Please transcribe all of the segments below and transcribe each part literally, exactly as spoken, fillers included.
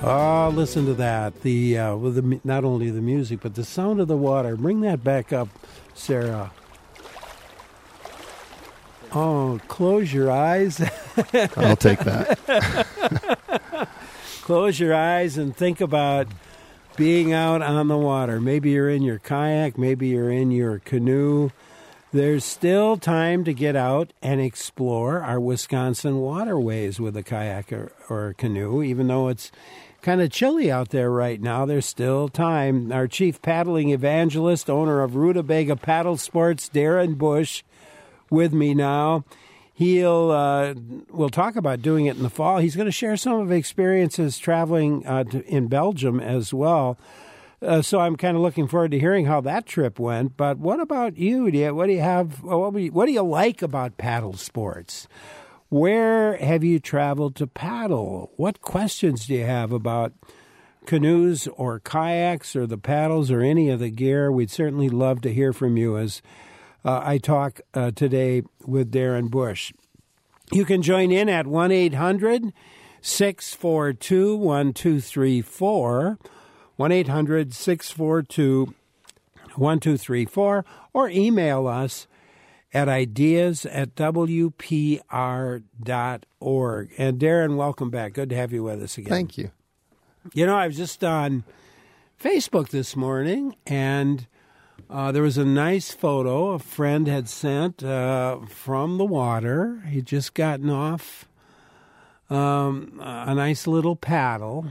Oh, listen to that. The uh, with the not only the music, but the sound of the water. Bring that back up, Sarah. Oh, close your eyes. I'll take that. Close your eyes and think about being out on the water. Maybe you're in your kayak. Maybe you're in your canoe. There's still time to get out and explore our Wisconsin waterways with a kayak or, or a canoe, even though it's kind of chilly out there right now. There's still time. Our chief paddling evangelist, owner of Rutabaga Paddle Sports, Darren Bush, with me now. He'll uh, we'll talk about doing it in the fall. He's going to share some of his experiences traveling uh, to, in Belgium as well. Uh, so I'm kind of looking forward to hearing how that trip went. But what about you? Do you what do you have? What do you, what do you like about paddle sports? Where have you traveled to paddle? What questions do you have about canoes or kayaks or the paddles or any of the gear? We'd certainly love to hear from you as uh, I talk uh, today with Darren Bush. You can join in at one eight hundred six four two one two three four, one eight hundred six four two one two three four, or email us at ideas at w p r dot org. And Darren, welcome back. Good to have you with us again. Thank you. You know, I was just on Facebook this morning, and uh, there was a nice photo a friend had sent uh, from the water. He'd just gotten off um, a nice little paddle.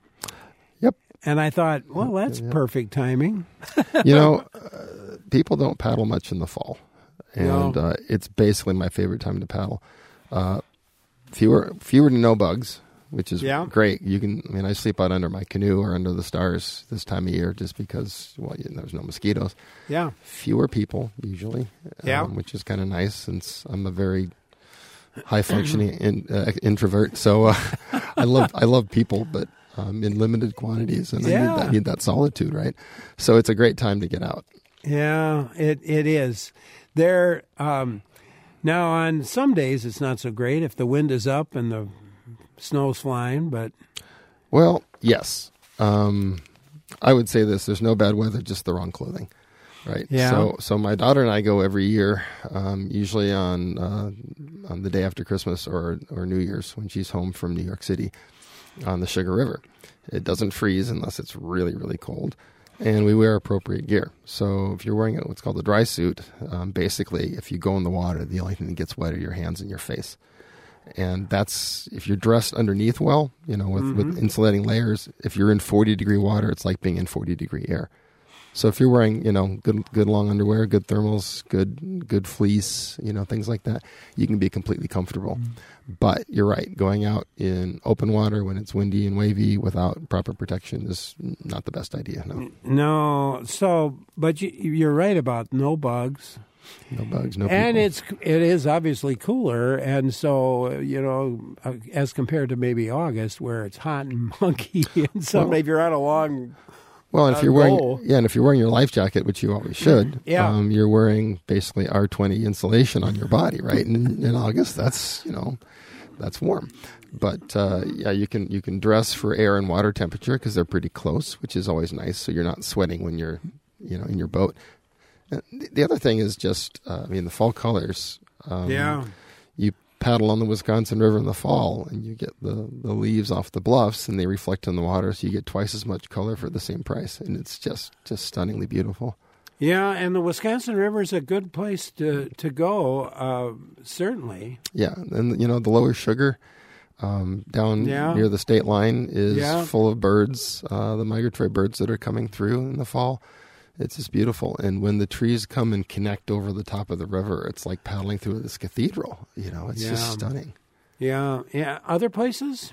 Yep. And I thought, well, that's yep. perfect timing. You know, uh, people don't paddle much in the fall. And No. uh, it's basically my favorite time to paddle. Uh, fewer, fewer to no bugs, which is Yeah. great. You can, I mean, I sleep out under my canoe or under the stars this time of year just because, well, you know, there's no mosquitoes. Yeah. Fewer people usually, Yeah. um, which is kind of nice since I'm a very high functioning in, uh, introvert. So uh, I love, I love people, but um, in limited quantities, and Yeah. I need that, need that solitude, right? So it's a great time to get out. Yeah, it it is. There um, now on some days it's not so great if the wind is up and the snow's flying, but Well, yes. Um, I would say this: there's no bad weather, just the wrong clothing, right? Yeah. So, so my daughter and I go every year, um, usually on uh, on the day after Christmas or or New Year's when she's home from New York City on the Sugar River. It doesn't freeze unless it's really, really cold. And we wear appropriate gear. So if you're wearing what's called a dry suit, um, basically, if you go in the water, the only thing that gets wet are your hands and your face. And that's, if you're dressed underneath well, you know, with, Mm-hmm. with insulating layers, if you're in forty degree water, it's like being in forty degree air. So if you're wearing, you know, good good long underwear, good thermals, good good fleece, you know, things like that, you can be completely comfortable. Mm-hmm. But you're right, going out in open water when it's windy and wavy without proper protection is not the best idea. No, no. So, but you, you're right about no bugs, no bugs, no and people. it's it is obviously cooler, and so you know, uh, as compared to maybe August where it's hot and muggy, and so Well, if you're on a long Well, and if uh, you're wearing goal. yeah, and if you're wearing your life jacket, which you always should, Yeah. um, you're wearing basically R twenty insulation on your body, right? And in August, that's you know, that's warm. But uh, yeah, you can you can dress for air and water temperature because they're pretty close, which is always nice. So you're not sweating when you're you know in your boat. And the other thing is just uh, I mean the fall colors. Um, Yeah. You paddle on the Wisconsin River in the fall, and you get the, the leaves off the bluffs, and they reflect in the water, so you get twice as much color for the same price, and it's just, just stunningly beautiful. Yeah, and the Wisconsin River is a good place to to go. Uh, certainly. Yeah, and you know the Lower Sugar um, down Yeah. near the state line is Yeah. full of birds, uh, the migratory birds that are coming through in the fall. It's just beautiful, and when the trees come and connect over the top of the river, it's like paddling through this cathedral. You know, it's Yeah. just stunning. Yeah, yeah. Other places?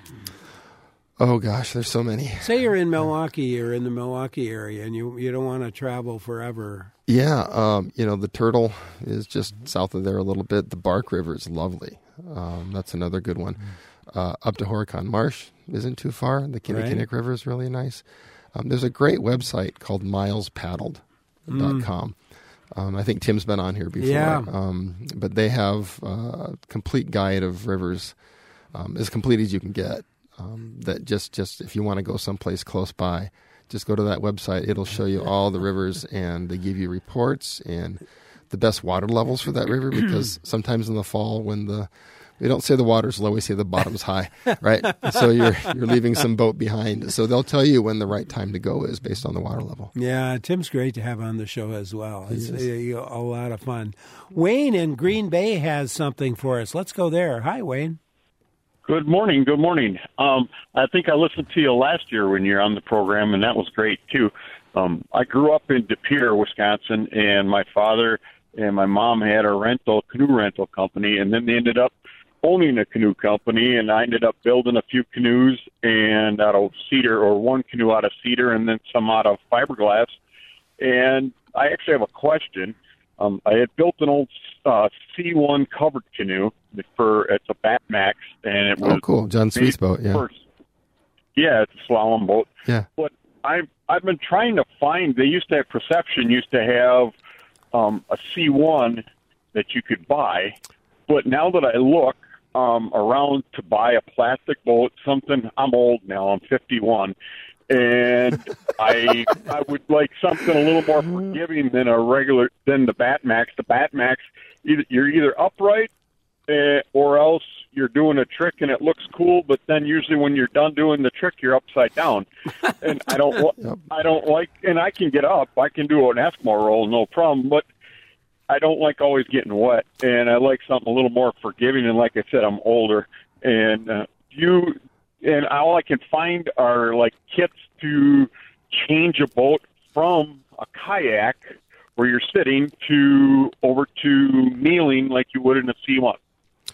Oh gosh, there's so many. Say you're in Milwaukee or in the Milwaukee area, and you you don't want to travel forever. Yeah, um, you know, the Turtle is just south of there a little bit. The Bark River is lovely. Um, that's another good one. Uh, up to Horicon Marsh isn't too far. The Kinnickinnick Right. River is really nice. Um, there's a great website called miles paddled dot com. Um, I think Tim's been on here before. Yeah. Um, but they have uh, a complete guide of rivers, um, as complete as you can get. um, that just, just if you want to go someplace close by, just go to that website. It'll show you all the rivers, and they give you reports and the best water levels for that river, because sometimes in the fall when the we don't say the water's low, we say the bottom's high, right? So you're you're leaving some boat behind. So they'll tell you when the right time to go is based on the water level. Yeah, Tim's great to have on the show as well. It's a, a lot of fun. Wayne in Green Bay has something for us. Let's go there. Hi, Wayne. Good morning. Good morning. Um, I think I listened to you last year when you were on the program, and that was great, too. Um, I grew up in De Pere, Wisconsin, and my father and my mom had a rental, canoe rental company, and then they ended up owning a canoe company, and I ended up building a few canoes and out of cedar, or one canoe out of cedar and then some out of fiberglass. And I actually have a question. Um, I had built an old uh, C one covered canoe for it's a Batmax, and it was oh cool, John Sweet's boat, yeah, first. Yeah, it's a slalom boat. Yeah, but I've I've been trying to find. They used to have Perception used to have um, a C one that you could buy, but now that I look um, around to buy a plastic boat, something I'm old now. I'm fifty-one. And I I would like something a little more forgiving than a regular than the Batmax. The Batmax, either, you're either upright uh, or else you're doing a trick and it looks cool. But then usually when you're done doing the trick, you're upside down. And I don't yep. I don't like. And I can get up. I can do an Eskimo roll, no problem. But I don't like always getting wet. And I like something a little more forgiving. And like I said, I'm older. And uh, you. And all I can find are, like, kits to change a boat from a kayak where you're sitting to over to kneeling like you would in a C one.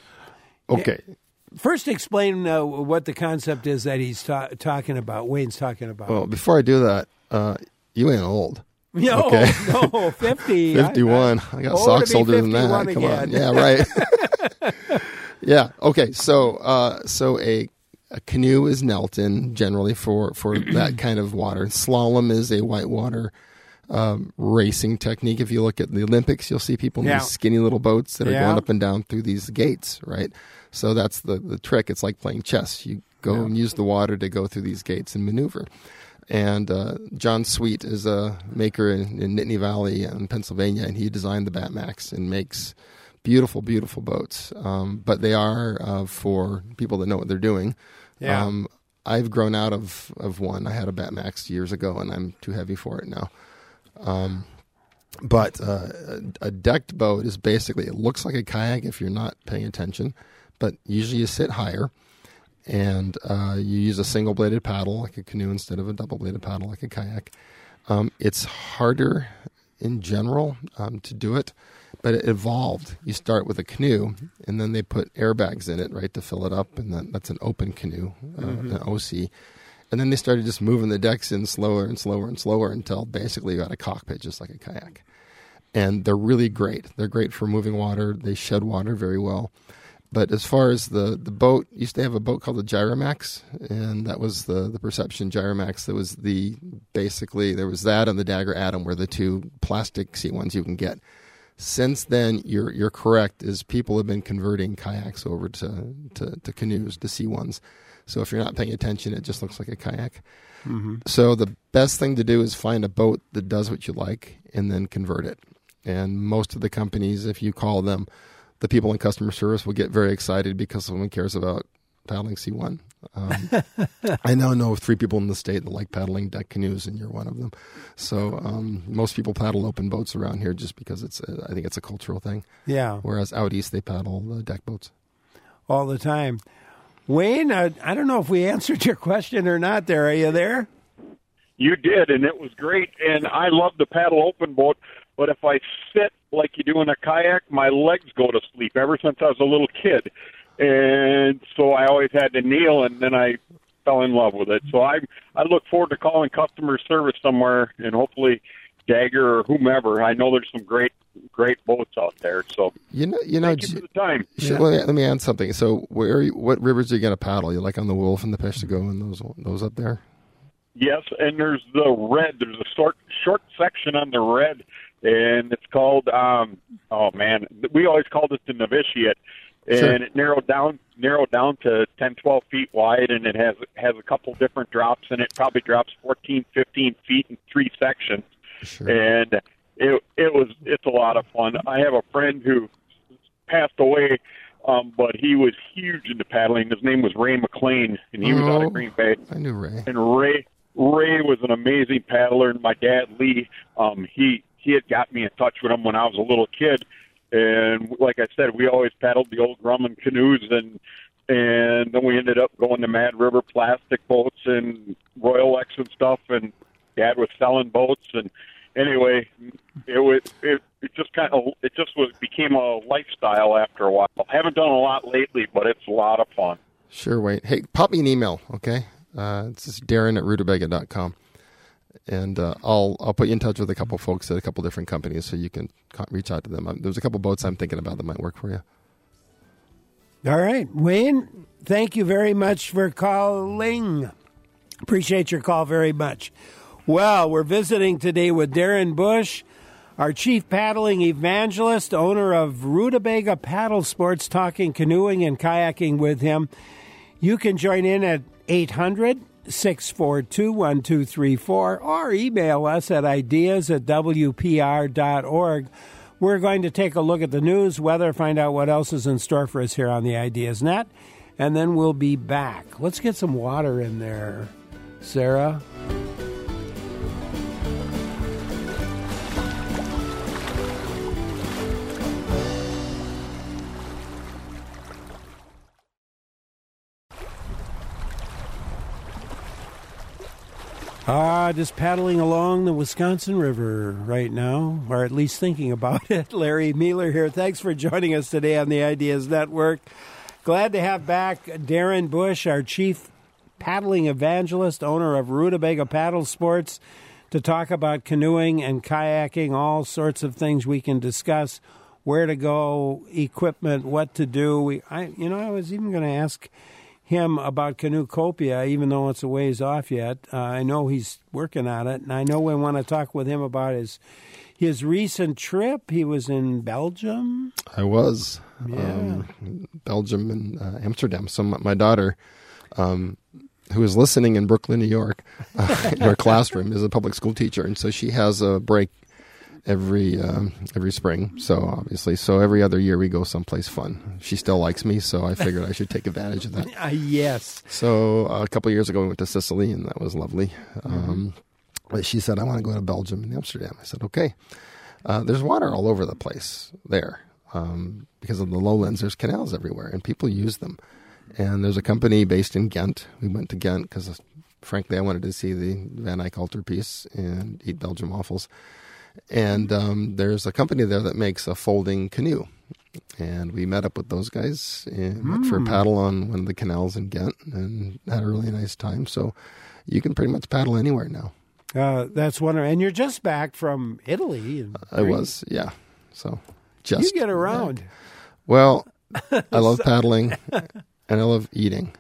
Okay. First, explain uh, what the concept is that he's ta- talking about, Wayne's talking about. Well, before I do that, uh, you ain't old. No, okay. no, fifty. fifty-one. I, I, I got socks older than that. Come again. on. Yeah, right. Yeah, okay. So, uh, so a... A canoe is Nelton generally for, for that kind of water. Slalom is a whitewater um, racing technique. If you look at the Olympics, you'll see people in yeah. these skinny little boats that are yeah. going up and down through these gates, right? So that's the, the trick. It's like playing chess. You go yeah. and use the water to go through these gates and maneuver. And uh, John Sweet is a maker in, in Nittany Valley in Pennsylvania, and he designed the Batmax and makes beautiful, beautiful boats. Um, but they are uh, for people that know what they're doing. Yeah. Um, I've grown out of, of one. I had a Batmax years ago, and I'm too heavy for it now. Um, but uh, a, a decked boat is basically, it looks like a kayak if you're not paying attention, but usually you sit higher, and uh, you use a single-bladed paddle like a canoe instead of a double-bladed paddle like a kayak. Um, it's harder in general um, to do it, but it evolved. You start with a canoe, and then they put airbags in it, right, to fill it up, and then that's an open canoe, uh, mm-hmm. an O C. And then they started just moving the decks in slower and slower and slower until basically you got a cockpit just like a kayak. And they're really great. They're great for moving water. They shed water very well. But as far as the, the boat, used to have a boat called the Gyromax, and that was the, the Perception Gyromax. That was the, basically, there was that and the Dagger Atom were the two plastic C ones you can get. Since then, you're you're correct, is people have been converting kayaks over to, to, to canoes, to C ones. So if you're not paying attention, it just looks like a kayak. Mm-hmm. So the best thing to do is find a boat that does what you like and then convert it. And most of the companies, if you call them, the people in customer service will get very excited because someone cares about paddling C one. Um, I now know three people in the state that like paddling deck canoes, and you're one of them. So um, most people paddle open boats around here just because it's a, I think it's a cultural thing. Yeah. Whereas out east, they paddle the deck boats. All the time. Wayne, uh, I don't know if we answered your question or not there. Are you there? You did, and it was great. And I love the paddle open boat, but if I sit like you do in a kayak, my legs go to sleep ever since I was a little kid. And so I always had to kneel, and then I fell in love with it. So I I look forward to calling customer service somewhere, and hopefully Dagger or whomever. I know there's some great great boats out there. So you know, you know, thank you for the time. Should, yeah. let, me, let me add something. So where are you, what rivers are you going to paddle? You like on the Wolf and the Peshtigo and those those up there? Yes, and there's the red. There's a short short section on the red, and it's called um, oh man, we always called it the novitiate. and Sure. it narrowed down narrowed down to ten, twelve feet wide, and it has has a couple different drops, and it probably drops fourteen, fifteen feet in three sections. Sure. And it it was it's a lot of fun. I have a friend who passed away, um, but he was huge into paddling. His name was Ray McLean, and he was out Oh, of Green Bay. I knew Ray. And Ray Ray was an amazing paddler, and my dad Lee, um, he he had got me in touch with him when I was a little kid. And like I said, we always paddled the old Grumman canoes, and and then we ended up going to Mad River plastic boats and Royal X and stuff. And Dad was selling boats, and anyway, it was it, it just kind of it just was became a lifestyle after a while. I haven't done a lot lately, but it's a lot of fun. Sure, Wade. Hey, pop me an email, okay? Uh, it's just Darren at rutabaga dot com. And uh, I'll I'll put you in touch with a couple folks at a couple different companies so you can co- reach out to them. Um, there's a couple boats I'm thinking about that might work for you. All right, Wayne, thank you very much for calling. Appreciate your call very much. Well, we're visiting today with Darren Bush, our chief paddling evangelist, owner of Rutabaga Paddle Sports, talking canoeing and kayaking with him. You can join in at eight hundred, six four two, one two three four or email us at ideas at w p r dot org. We're going to take a look at the news, weather, find out what else is in store for us here on the Ideas Net, and then we'll be back. Let's get some water in there, Sarah. Ah, just paddling along the Wisconsin River right now, or at least thinking about it. Larry Mueller here. Thanks for joining us today on the Ideas Network. Glad to have back Darren Bush, our chief paddling evangelist, owner of Rutabaga Paddle Sports, to talk about canoeing and kayaking, all sorts of things we can discuss, where to go, equipment, what to do. We, I, you know, I was even going to ask him about Canoecopia, even though it's a ways off yet. Uh, I know he's working on it, and I know we want to talk with him about his his recent trip. He was in Belgium. I was. Yeah. Um, Belgium and uh, Amsterdam. So my, my daughter, um, who is listening in Brooklyn, New York, uh, in her classroom, is a public school teacher, and so she has a break every um, every spring. So obviously, so every other year we go someplace fun. She still likes me, so I figured I should take advantage of that. Uh, yes. So uh, a couple of years ago, we went to Sicily, and that was lovely. Um, but she said, I want to go to Belgium and Amsterdam. I said, okay. Uh, there's water all over the place there. Um, because of the lowlands, there's canals everywhere, and people use them. And there's a company based in Ghent. We went to Ghent because, frankly, I wanted to see the Van Eyck altarpiece and eat Belgian waffles. And um, there's a company there that makes a folding canoe. And we met up with those guys and went for a paddle on one of the canals in Ghent and had a really nice time. So you can pretty much paddle anywhere now. Uh, that's wonderful. And you're just back from Italy. And I was, yeah. So just you get around. Well, I love paddling and I love eating.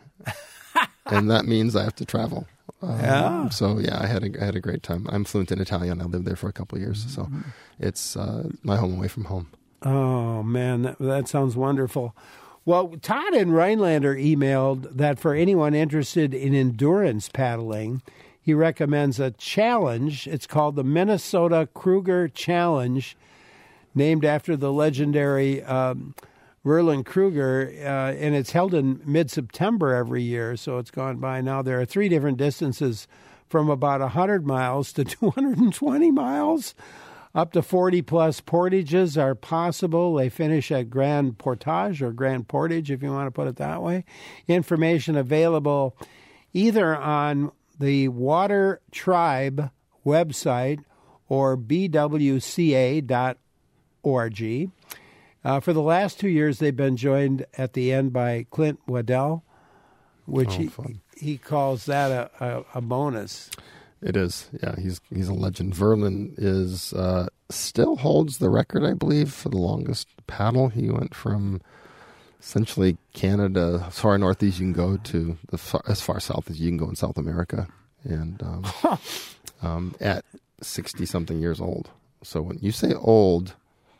And that means I have to travel. Um, Yeah. So yeah, I had a I had a great time. I'm fluent in Italian. I lived there for a couple of years, so it's uh, my home away from home. Oh man, that, that sounds wonderful. Well, Todd in Rhinelander emailed that for anyone interested in endurance paddling, he recommends a challenge. It's called the Minnesota Kruger Challenge, named after the legendary um, Verlin Kruger, uh, and it's held in mid-September every year, so it's gone by now. There are three different distances from about one hundred miles to two hundred twenty miles. Up to forty-plus portages are possible. They finish at Grand Portage or Grand Portage, if you want to put it that way. Information available either on the Water Tribe website or b w c a dot org. Uh, for the last two years, they've been joined at the end by Clint Waddell, which Oh, he, fun. he calls that a, a, a bonus. It is, yeah. He's he's a legend. Verlin is uh, still holds the record, I believe, for the longest paddle. He went from essentially Canada, as far north as you can go, to the far, as far south as you can go in South America, and um, um, at sixty something years old. So when you say old,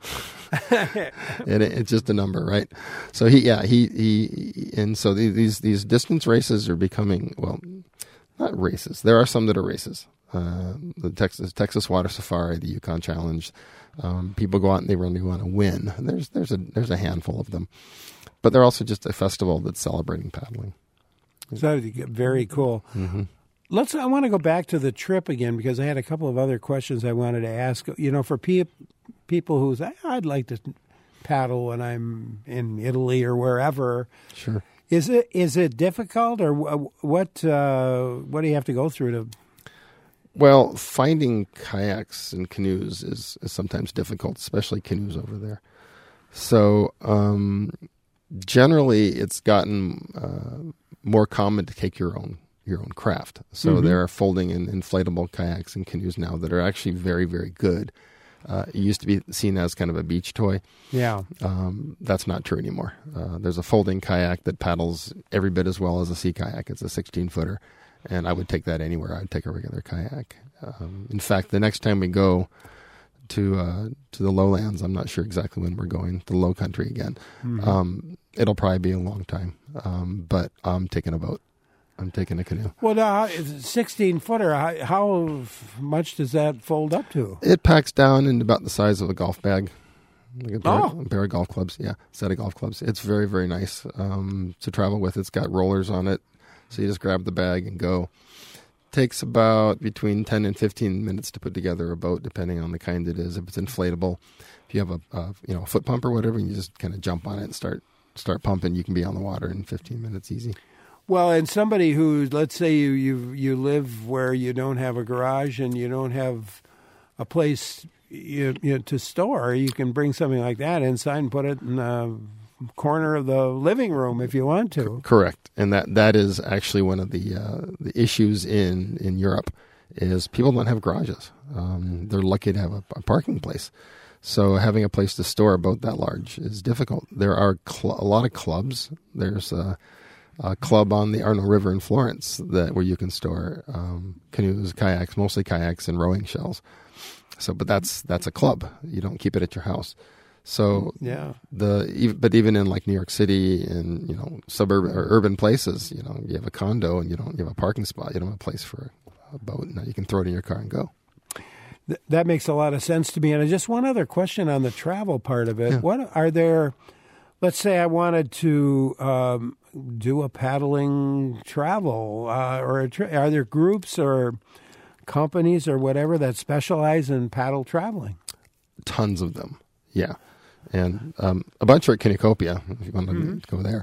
and it, it's just a number, right? So he, yeah, he, he, and so these these distance races are becoming, well, not races. There are some that are races. Uh, the Texas Texas Water Safari, the Yukon Challenge. Um, people go out and they really want to win. There's there's a there's a handful of them, but they're also just a festival that's celebrating paddling. So very cool. Mm-hmm. Let's. I want to go back to the trip again because I had a couple of other questions I wanted to ask. You know, for pe- people who say, I'd like to paddle when I'm in Italy or wherever. Sure. Is it is it difficult, or what? Uh, what do you have to go through to? Well, finding kayaks and canoes is, is sometimes difficult, especially canoes over there. So um, generally, it's gotten uh, more common to take your own your own craft. So Mm-hmm. there are folding and inflatable kayaks and canoes now that are actually very, very good. Uh, it used to be seen as kind of a beach toy. Yeah. Um, that's not true anymore. Uh, there's a folding kayak that paddles every bit as well as a sea kayak. It's a sixteen-footer. And I would take that anywhere. I'd take a regular kayak. Um, in fact, the next time we go to uh, to the lowlands, I'm not sure exactly when we're going, the low country again. Mm-hmm. Um, it'll probably be a long time. Um, but I'm taking a boat. I'm taking a canoe. Well, now, sixteen-footer, how, how much does that fold up to? It packs down in about the size of a golf bag. Like a pair, Oh. a pair of golf clubs. Yeah, set of golf clubs. It's very, very nice um, to travel with. It's got rollers on it. So you just grab the bag and go. Takes about between ten and fifteen minutes to put together a boat, depending on the kind it is. If it's inflatable, if you have a, a you know a foot pump or whatever, you just kind of jump on it and start start pumping. You can be on the water in fifteen minutes easy. Well, and somebody who, let's say you you you live where you don't have a garage and you don't have a place you, you know, to store, you can bring something like that inside and put it in the corner of the living room if you want to. Correct, and that, that is actually one of the uh, the issues in, in Europe is people don't have garages. Um, they're lucky to have a, a parking place, so having a place to store a boat that large is difficult. There are cl- a lot of clubs. There's a, a club on the Arno River in Florence that where you can store um, canoes, kayaks, mostly kayaks and rowing shells. So, but that's that's a club. You don't keep it at your house. So Yeah. the but even in like New York City and you know suburban or urban places, you know you have a condo and you don't you have a parking spot. You don't have a place for a boat. Now you can throw it in your car and go. Th- that makes a lot of sense to me. And just one other question on the travel part of it. Yeah. What are there, let's say I wanted to um, do a paddling travel, uh, or a tra- are there groups or companies or whatever that specialize in paddle traveling? Tons of them, yeah, and um, a bunch are at Kinnicopia if you want to Mm-hmm. go there.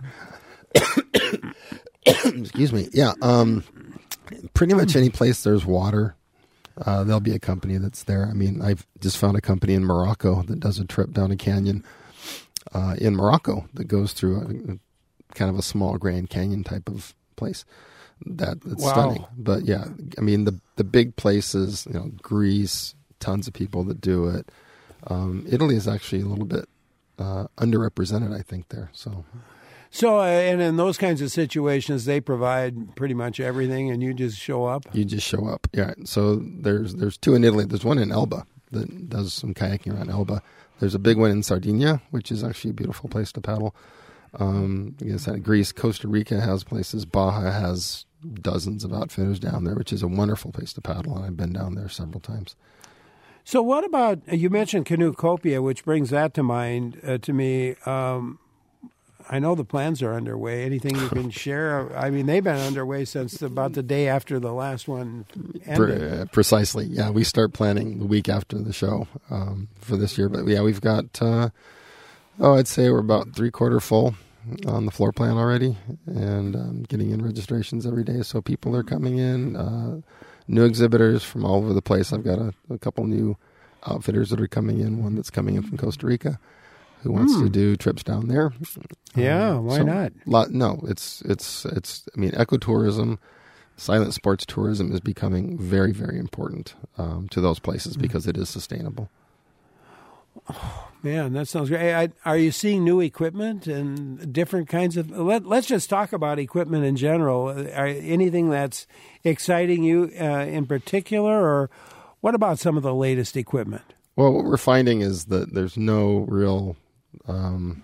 Excuse me, yeah. Um, pretty much any place there's water, uh, there'll be a company that's there. I mean, I've just found a company in Morocco that does a trip down a canyon uh, in Morocco that goes through a, a kind of a small Grand Canyon type of place. That it's Wow. stunning. But yeah, I mean the the big places, you know, Greece, tons of people that do it. Um, Italy is actually a little bit uh, underrepresented, I think, there. So So, uh, and in those kinds of situations, they provide pretty much everything, and you just show up. you just show up. Yeah. So there's there's two in Italy. There's one in Elba that does some kayaking around Elba. There's a big one in Sardinia, which is actually a beautiful place to paddle. Um, I guess Greece, Costa Rica has places. Baja has dozens of outfitters down there, which is a wonderful place to paddle, and I've been down there several times. So, what about you mentioned Kinnicopia, which brings that to mind uh, to me. Um, I know the plans are underway. Anything you can share? I mean, they've been underway since about the day after the last one ended. Pre- uh, precisely. Yeah, we start planning the week after the show um, for this year. But yeah, we've got, uh, oh, I'd say we're about three quarter full on the floor plan already, and um, getting in registrations every day. So people are coming in, uh, new exhibitors from all over the place. I've got a, a couple new outfitters that are coming in, one that's coming in from Costa Rica who wants Mm. to do trips down there. Yeah, Um, why so not? Lot, no, it's, it's, it's, I mean, ecotourism, silent sports tourism is becoming very, very important um, to those places because it is sustainable. Man, that sounds great. I, are you seeing new equipment and different kinds of? Let, let's just talk about equipment in general. Are, anything that's exciting you uh, in particular, or what about some of the latest equipment? Well, what we're finding is that there's no real, um,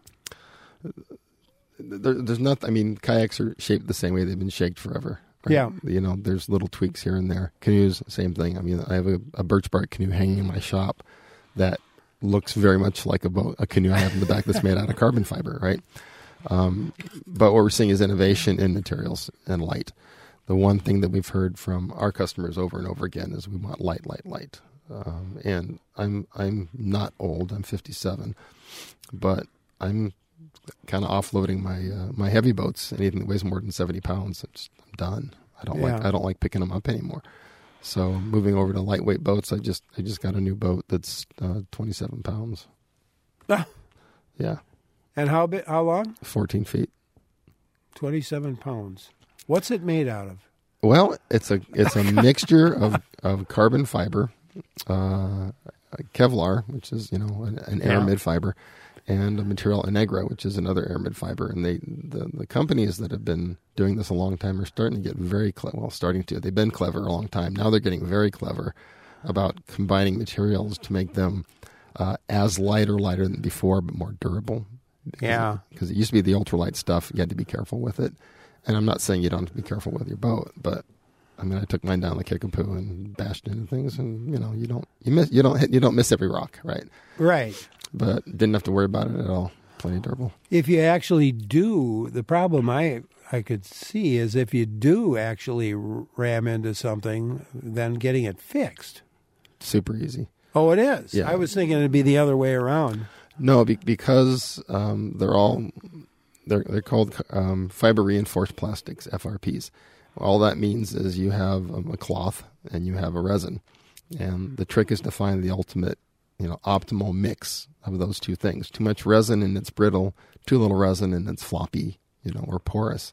there, there's not, I mean, kayaks are shaped the same way. They've been shaped forever. Right? Yeah. You know, there's little tweaks here and there. Canoes, same thing. I mean, I have a, a birch bark canoe hanging in my shop that looks very much like a boat, a canoe I have in the back that's made out of carbon fiber, right? Um, but what we're seeing is innovation in materials and light. The one thing that we've heard from our customers over and over again is we want light, light, light. Um, and I'm I'm not old. I'm fifty-seven, but I'm kind of offloading my uh, my heavy boats. Anything that weighs more than seventy pounds, I'm, just, I'm done. I don't Yeah. like I don't like picking them up anymore. So moving over to lightweight boats, I just I just got a new boat that's uh, twenty-seven pounds. Ah. Yeah, And how big, how long? fourteen feet. twenty-seven pounds. What's it made out of? Well, it's a it's a mixture of, of carbon fiber, uh, Kevlar, which is you know an, an Yeah. aramid fiber, and a material Inegra, which is another aramid fiber. And they the, the companies that have been doing this a long time are starting to get very clever. Well, starting to they've been clever a long time. Now they're getting very clever about combining materials to make them uh, as light or lighter than before, but more durable. Because Yeah. because it used to be the ultralight stuff. You had to be careful with it. And I'm not saying you don't have to be careful with your boat, but I mean, I took mine down the Kickapoo and bashed into things, and you know, you don't you miss you don't hit you don't miss every rock, right? Right. But didn't have to worry about it at all. Plenty durable. If you actually do, the problem I I could see is if you do actually ram into something, then getting it fixed. Super easy. Oh, it is. Yeah. I was thinking it'd be the other way around. No, be, because um, they're all they're they're called um, fiber reinforced plastics, F R Ps. All that means is you have um, a cloth and you have a resin, and the trick is to find the ultimate, you know, optimal mix of those two things. Too much resin and it's brittle. Too little resin and it's floppy, you know, or porous.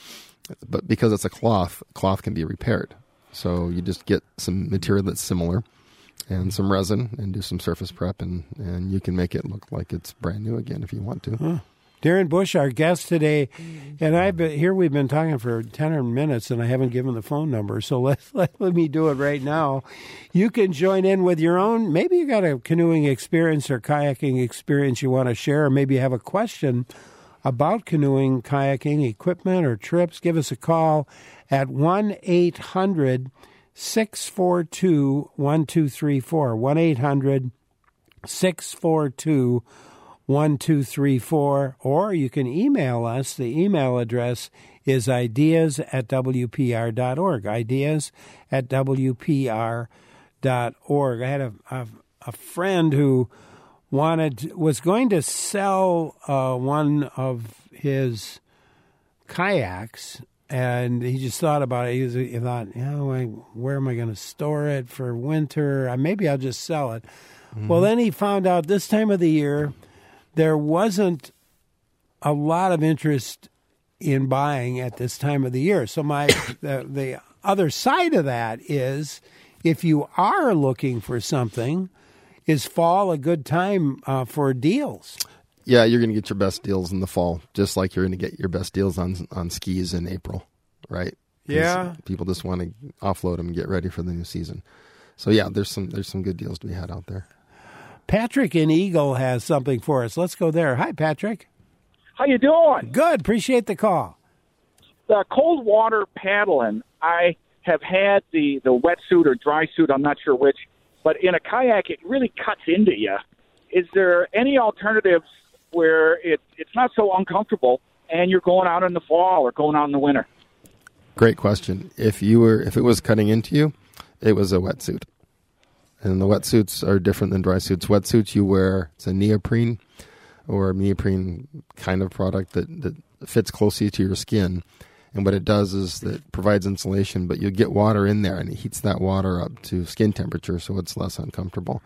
But because it's a cloth, cloth can be repaired. So you just get some material that's similar and some resin and do some surface prep, and, and you can make it look like it's brand new again if you want to. Huh. Darren Bush, our guest today, and I've been here. We've been talking for ten minutes, and I haven't given the phone number. So let let, let me do it right now. You can join in with your own. Maybe you got a canoeing experience or kayaking experience you want to share, or maybe you have a question about canoeing, kayaking, equipment, or trips. Give us a call at one eight hundred six four two one two three four. one eight hundred six four two one two three four, or you can email us. The email address is ideas at w p r dot org. Ideas at w p r dot org. I had a, a, a friend who wanted was going to sell uh, one of his kayaks, and he just thought about it. He, was, he thought, you know, I, where am I going to store it for winter? Uh, Maybe I'll just sell it. Mm-hmm. Well, then he found out this time of the year there wasn't a lot of interest in buying at this time of the year. So my the, the other side of that is, if you are looking for something, is fall a good time uh, for deals? Yeah, you're going to get your best deals in the fall, just like you're going to get your best deals on on skis in April, right? 'Cause Yeah. people just want to offload them and get ready for the new season. So yeah, there's some there's some good deals to be had out there. Patrick in Eagle has something for us. Let's go there. Hi, Patrick. How you doing? Good. Appreciate the call. The cold water paddling, I have had the, the wetsuit or dry suit, I'm not sure which, but in a kayak it really cuts into you. Is there any alternatives where it, it's not so uncomfortable and you're going out in the fall or going out in the winter? Great question. If you were if it was cutting into you, it was a wetsuit. And the wetsuits are different than dry suits. Wetsuits you wear, it's a neoprene or neoprene kind of product that, that fits closely to your skin. And what it does is that it provides insulation, but you get water in there and it heats that water up to skin temperature, so it's less uncomfortable.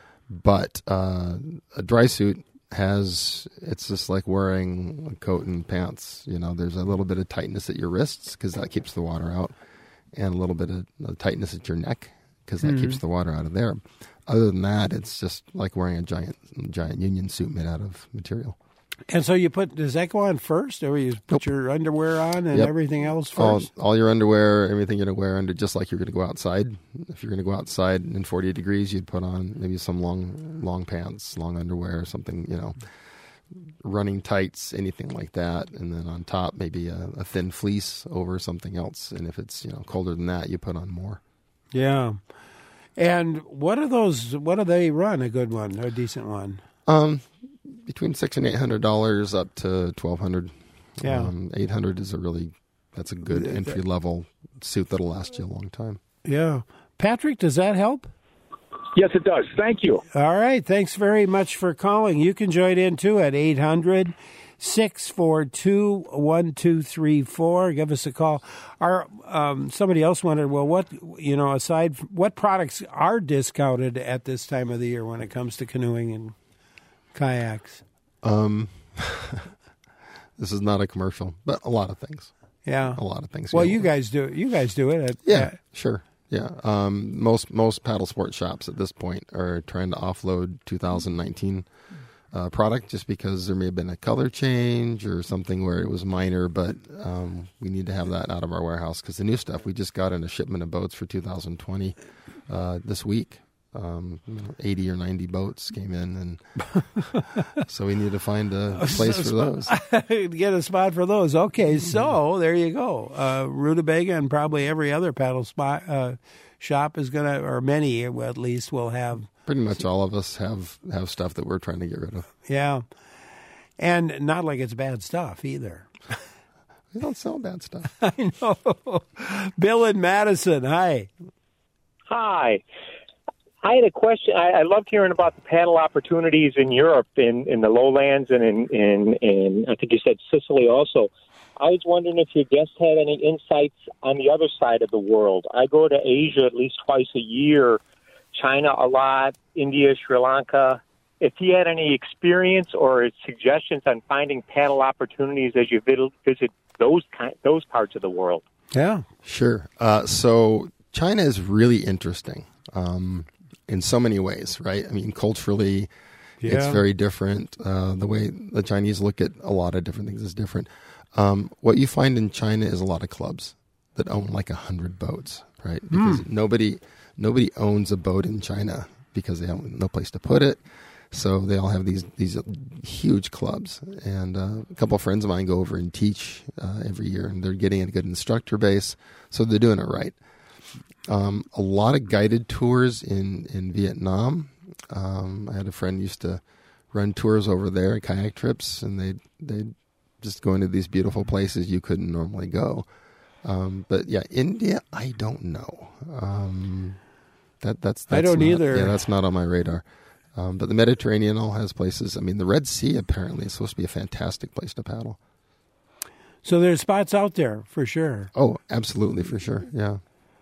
But uh, a dry suit has, it's just like wearing a coat and pants. You know, there's a little bit of tightness at your wrists because that keeps the water out, and a little bit of tightness at your neck because that mm-hmm. keeps the water out of there. Other than that, it's just like wearing a giant giant union suit made out of material. And so you put, does that go on first, or you put Nope. your underwear on and Yep. everything else All, first? all your underwear, everything you're going to wear under, just like you're going to go outside. If you're going to go outside in forty-eight degrees, you'd put on maybe some long, long pants, long underwear, something, you know, running tights, anything like that. And then on top, maybe a, a thin fleece over something else. And if it's, you know, colder than that, you put on more. Yeah. And what are those, what do they run, a good one, a decent one? Um, between six and eight hundred dollars up to twelve hundred. Yeah. Um, eight hundred is a really, that's a good entry level suit that'll last you a long time. Yeah. Patrick, does that help? Yes, it does. Thank you. All right. Thanks very much for calling. You can join in too at eight hundred, six four two, one two three four. Give us a call. Our, um, somebody else wondered, well, what, you know, aside, from, what products are discounted at this time of the year when it comes to canoeing and kayaks? Um, this is not a commercial, but a lot of things. Yeah. A lot of things. Well, Yeah. you guys do it. You guys do it. At, Yeah, at- sure. Yeah. Um, most most paddle sport shops at this point are trying to offload two thousand nineteen uh, product just because there may have been a color change or something where it was minor, but um, we need to have that out of our warehouse because the new stuff, we just got in a shipment of boats for two thousand twenty uh, this week. Um, eighty or ninety boats came in, and so we need to find a place for those. Get a spot for those. Okay, so there you go. Uh, Rutabaga and probably every other paddle spot uh, shop is going to, or many at least, will have. Pretty much all of us have, have stuff that we're trying to get rid of. Yeah. And not like it's bad stuff either. We don't sell bad stuff. I know. Bill in Madison, hi. Hi. I had a question. I, I loved hearing about the paddle opportunities in Europe, in, in the lowlands, and in, in, in, I think you said Sicily also. I was wondering if your guest had any insights on the other side of the world. I go to Asia at least twice a year, China a lot, India, Sri Lanka. If he had any experience or suggestions on finding paddle opportunities as you visit those kind, those parts of the world. Yeah. Sure. Uh, so China is really interesting. Um, in so many ways, right? I mean, culturally, Yeah. it's very different. Uh, the way the Chinese look at a lot of different things is different. Um, what you find in China is a lot of clubs that own like a hundred boats, right? Because Mm. nobody nobody owns a boat in China because they have no place to put it. So they all have these these huge clubs. And uh, a couple of friends of mine go over and teach uh, every year, and they're getting a good instructor base, so they're doing it right. Um, a lot of guided tours in, in Vietnam. Um, I had a friend who used to run tours over there, kayak trips, and they'd, they'd just go into these beautiful places you couldn't normally go. Um, but yeah, India, I don't know. Um, that that's, that's I don't not, either. Yeah, that's not on my radar. Um, but the Mediterranean all has places. I mean, the Red Sea apparently is supposed to be a fantastic place to paddle. So there's spots out there for sure. Oh, absolutely, for sure. Yeah.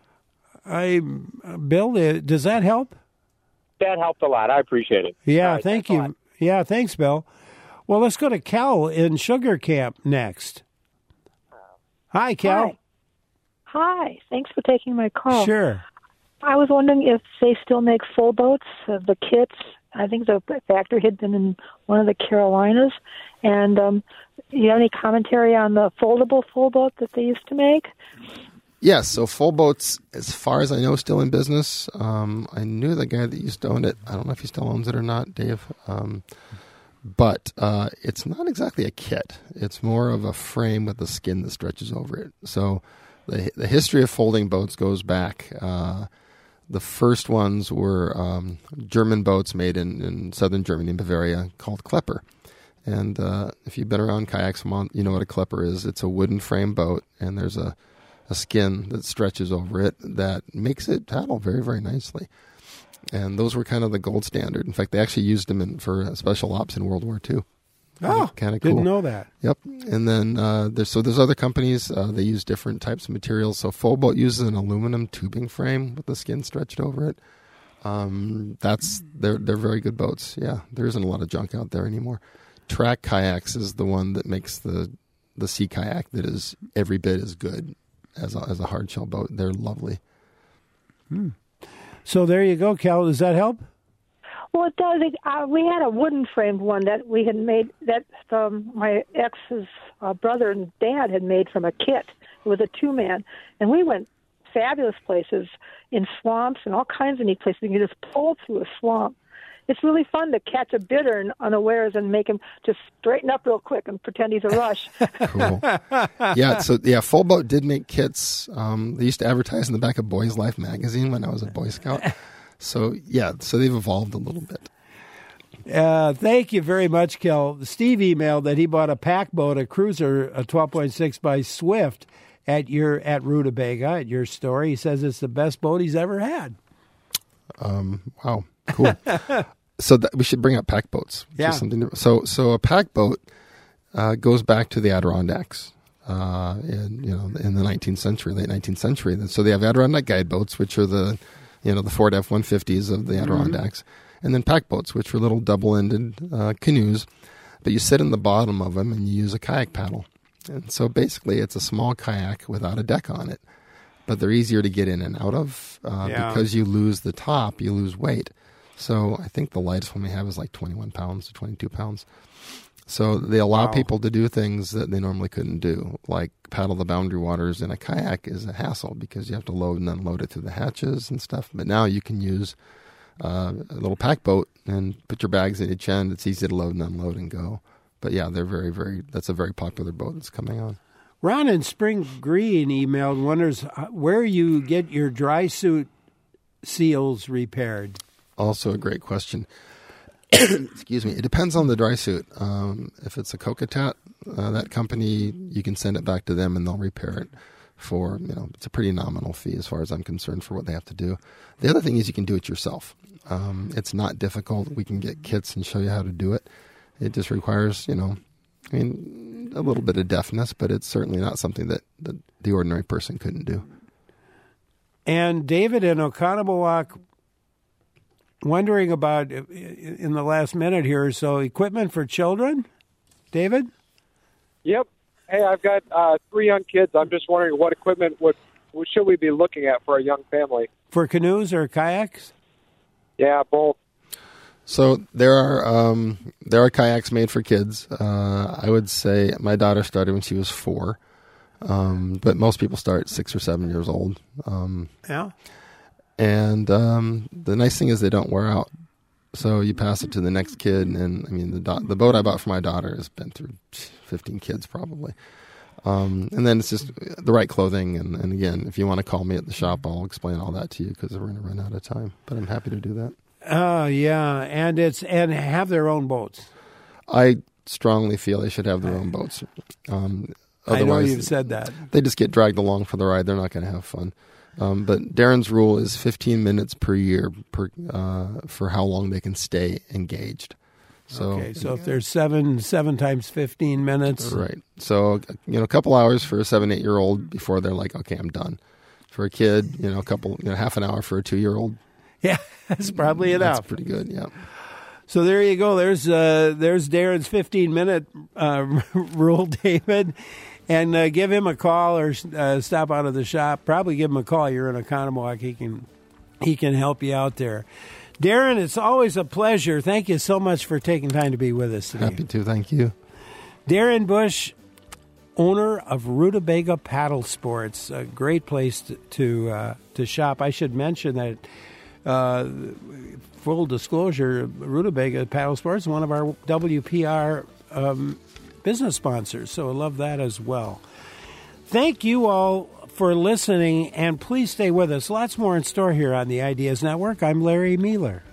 I, Bill, uh, does that help? That helped a lot. I appreciate it. Yeah, All right, thank thanks a you. lot. Yeah, thanks, Bill. Well, let's go to Cal in Sugar Camp next. Hi, Cal. Hi. Hi. Thanks for taking my call. Sure. I was wondering if they still make full boats, uh, the kits. I think the factory had been in one of the Carolinas. And um, you have any commentary on the foldable full boat that they used to make? Yes, so full boats, as far as I know, still in business. Um, I knew the guy that used to own it. I don't know if he still owns it or not, Dave. Um, but uh, it's not exactly a kit. It's more of a frame with a skin that stretches over it. So the the history of folding boats goes back. Uh, the first ones were um, German boats made in, in southern Germany, in Bavaria, called Klepper. And uh, if you've been around kayaks, you know what a Klepper is. It's a wooden frame boat, and there's a a skin that stretches over it that makes it paddle very, very nicely. And those were kind of the gold standard. In fact, they actually used them in, for special ops in World War Two. Oh, kind of cool. Didn't know that. Yep. And then uh, there's so there's other companies. Uh, they use different types of materials. So Full Boat uses an aluminum tubing frame with the skin stretched over it. Um, that's they're they're very good boats. Yeah, there isn't a lot of junk out there anymore. Track Kayaks is the one that makes the the sea kayak that is every bit as good as a, as a hard shell boat. They're lovely. Hmm. So there you go, Cal. Does that help? Well, it does. It, uh, we had a wooden framed one that we had made, that um, my ex's uh, brother and dad had made from a kit. It was a two-man. And we went fabulous places in swamps and all kinds of neat places. You can just pull through a swamp. It's really fun to catch a bittern unawares and make him just straighten up real quick and pretend he's a rush. Cool. Yeah, so yeah, Full Boat did make kits. Um, they used to advertise in the back of Boys Life magazine when I was a Boy Scout. So yeah, so they've evolved a little bit. Uh, thank you very much, Kel. Steve emailed that he bought a pack boat, a cruiser, a twelve point six by Swift at your at Rutabaga at your store. He says it's the best boat he's ever had. Um, wow, cool. So that, we should bring up pack boats. Yeah. Something to, so so a pack boat uh, goes back to the Adirondacks uh, in you know in the nineteenth century, late nineteenth century. So they have Adirondack guide boats, which are the you know the Ford F one fifties of the Adirondacks, mm-hmm. and then pack boats, which are little double-ended uh, canoes. But you sit in the bottom of them and you use a kayak paddle. And so basically, it's a small kayak without a deck on it, but they're easier to get in and out of uh, yeah. because you lose the top, you lose weight. So I think the lightest one we have is like twenty-one pounds to twenty-two pounds. So they allow Wow. people to do things that they normally couldn't do, like paddle the boundary waters in a kayak is a hassle because you have to load and unload it through the hatches and stuff. But now you can use uh, a little pack boat and put your bags in each end. It's easy to load and unload and go. But yeah, they're very, very, that's a very popular boat that's coming on. Ron in Spring Green emailed, wonders where you get your dry suit seals repaired. Also a great question. Excuse me. It depends on the dry suit. Um, if it's a Kokatat, uh, that company, you can send it back to them and they'll repair it for, you know, it's a pretty nominal fee as far as I'm concerned for what they have to do. The other thing is you can do it yourself. Um, it's not difficult. We can get kits and show you how to do it. It just requires, you know, I mean, a little bit of deftness, but it's certainly not something that, that the ordinary person couldn't do. And David in Oconomowoc, wondering about, in the last minute here or so, equipment for children? David? Yep. Hey, I've got uh, three young kids. I'm just wondering what equipment would, what should we be looking at for a young family? For canoes or kayaks? Yeah, both. So there are um, there are kayaks made for kids. Uh, I would say my daughter started when she was four, um, but most people start at six or seven years old. Um, yeah. And um, the nice thing is they don't wear out. So you pass it to the next kid, and I mean the do- the boat I bought for my daughter has been through fifteen kids probably. Um, and then it's just the right clothing, and, and again, if you want to call me at the shop, I'll explain all that to you because we're going to run out of time. But I'm happy to do that. Oh, yeah, and it's and have their own boats. I strongly feel they should have their own boats. Um, I know otherwise, you've said that. They just get dragged along for the ride. They're not going to have fun. Um, but Darren's rule is fifteen minutes per year per, uh, for how long they can stay engaged. So, okay, so if there's seven, seven times fifteen minutes. Right. So, you know, a couple hours for a seven, eight year old before they're like, okay, I'm done. For a kid, you know, a couple, you know, half an hour for a two year old. Yeah, that's probably enough. That's pretty good, yeah. So there you go. There's uh, there's Darren's fifteen minute uh, rule, David. And uh, give him a call or uh, stop out of the shop. Probably give him a call. You're in Oconomowoc. He can, he can help you out there. Darren, it's always a pleasure. Thank you so much for taking time to be with us today. Happy to. Thank you. Darren Bush, owner of Rutabaga Paddle Sports, a great place to to, uh, to shop. I should mention that, uh, full disclosure, Rutabaga Paddle Sports is one of our W P R um, business sponsors, so I love that as well. Thank you all for listening, and please stay with us. Lots more in store here on the Ideas Network. I'm Larry Mueller.